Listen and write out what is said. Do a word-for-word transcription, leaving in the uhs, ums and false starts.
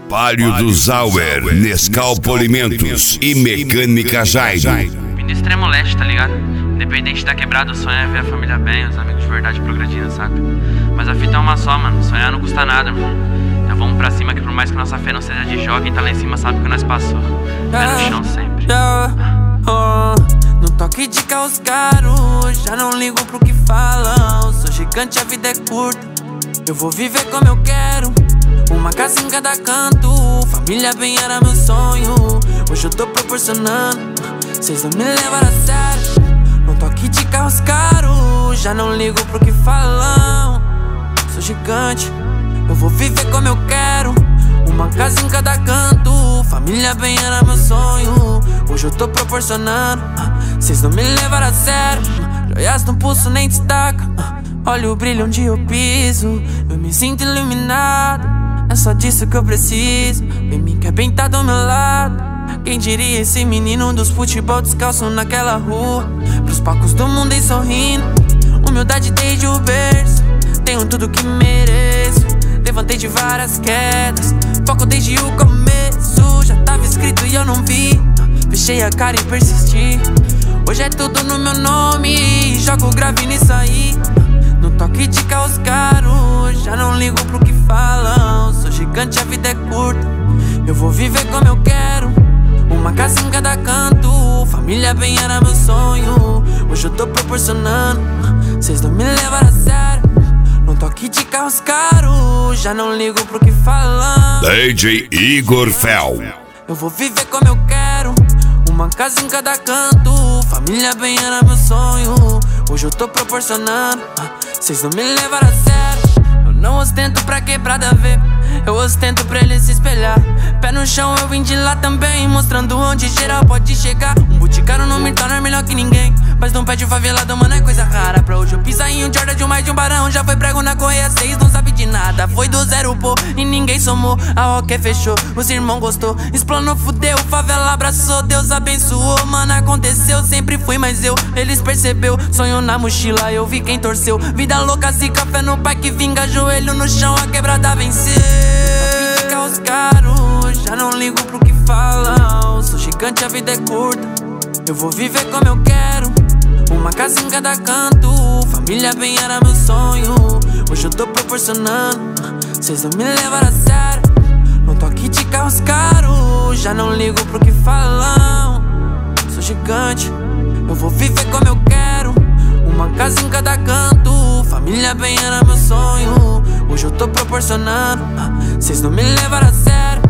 Palio do Zauer, Nescau Polimentos e Mecânica Jaido. Vim do extremo leste, tá ligado? Independente da quebrada, o sonho é ver a família bem, os amigos de verdade progredindo, saca? Mas a fita é uma só, mano, sonhar não custa nada, mano. Então vamos pra cima que por mais que nossa fé não seja de jogo, quem tá lá em cima sabe o que nós passou. Pé no chão sempre. Yeah, oh, no toque de carros caros, já não ligo pro que falam. Sou gigante, a vida é curta, eu vou viver como eu quero. Uma casa em cada canto, família bem era meu sonho. Hoje eu tô proporcionando, cês não me levaram a sério. No toque de carros caros, já não ligo pro que falam. Sou gigante, eu vou viver como eu quero. Uma casa em cada canto, família bem era meu sonho. Hoje eu tô proporcionando, cês não me levaram a sério. Joias no pulso nem destaca, olha o brilho onde eu piso. Eu me sinto iluminado, é só disso que eu preciso. Bem me quer bem tá do meu lado. Quem diria esse menino dos futebol descalço naquela rua. Pros palcos do mundo e sorrindo, humildade desde o berço. Tenho tudo que mereço, levantei de várias quedas. Foco desde o começo, já tava escrito e eu não vi. Fechei a cara e persisti. Hoje é tudo no meu nome, jogo grave nisso aí. No toque de carros caros, já não ligo pro que falam. Sou gigante, a vida é curta, eu vou viver como eu quero. Uma casa em cada canto, família bem era meu sonho. Hoje eu tô proporcionando, cês não me levaram a sério. No toque de carros caros, já não ligo pro que falam. D J Igor Fel. Eu vou viver como eu quero. Uma casa em cada canto, família bem era meu sonho. Hoje eu tô proporcionando, cês não me levaram a sério. Eu não ostento pra quebrada ver, eu ostento pra ele se espelhar. Pé no chão eu vim de lá também, mostrando onde geral pode chegar. Um boticário não me torna melhor que ninguém, mas não pede favelado, mano, é coisa rara. Pra hoje eu pisar em um Jordan de um mais de um barão. Já foi prego na correia, seis não sabe de nada. Foi do zero, pô, e ninguém somou. A Roque fechou, os irmãos gostou. Explanou, fudeu, favela abraçou. Deus abençoou, mano, aconteceu. Sempre fui, mas eu, eles percebeu. Sonho na mochila, eu vi quem torceu. Vida louca, se café no pai que vinga. Joelho no chão, a quebrada venceu. De carros caros, já não ligo pro que falam. Sou gigante, a vida é curta, eu vou viver como eu quero. Uma casa em cada canto, família bem era meu sonho. Hoje eu tô proporcionando, cês não me levaram a sério. No toque de carros caros, já não ligo pro que falam. Sou gigante, eu vou viver como eu quero. Uma casa em cada canto, família bem era meu sonho. Hoje eu tô proporcionando, cês não me levaram a sério.